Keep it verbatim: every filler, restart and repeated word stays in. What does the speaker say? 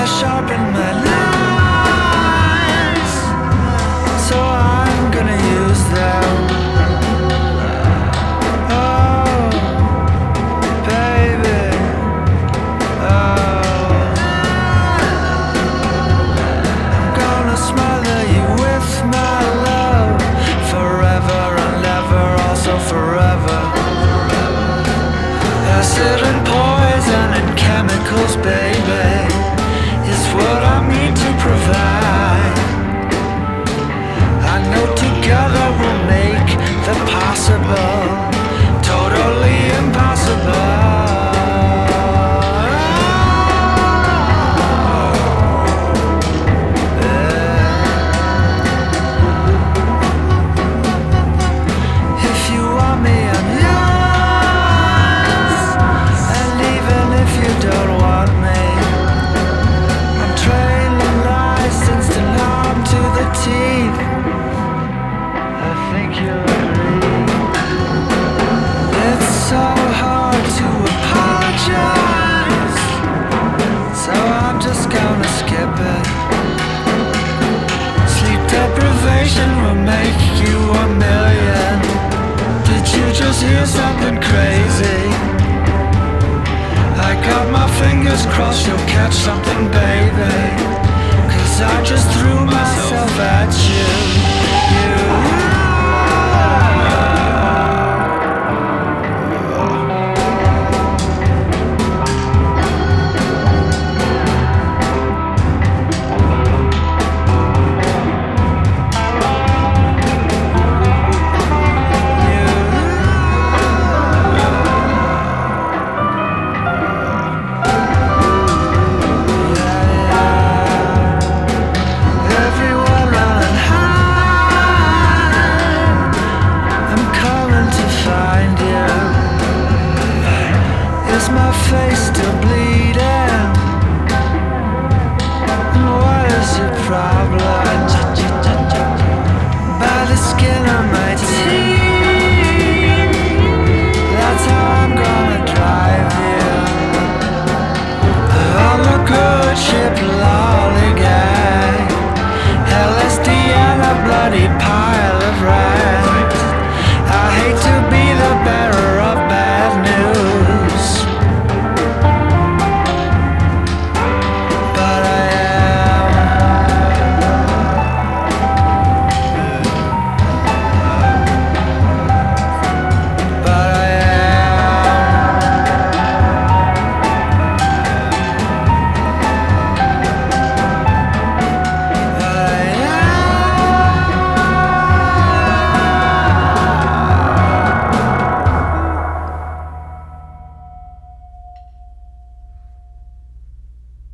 sharpen my lines, so I'm gonna use them. Oh, baby, oh, I'm gonna smother you with my love, forever and ever, also forever. Acid and poison and chemicals, baby, is what I mean to provide. I know together we'll make the possible totally impossible. If you want me, I'm yours, and even if you don't want me, I'm trailing licensed and armed to the teeth. I think you'll agree. It's so hard to apologize, so I'm just gonna skip it. Sleep deprivation will make you a million. Did you just hear something crazy? I got my fingers crossed you'll catch something, baby.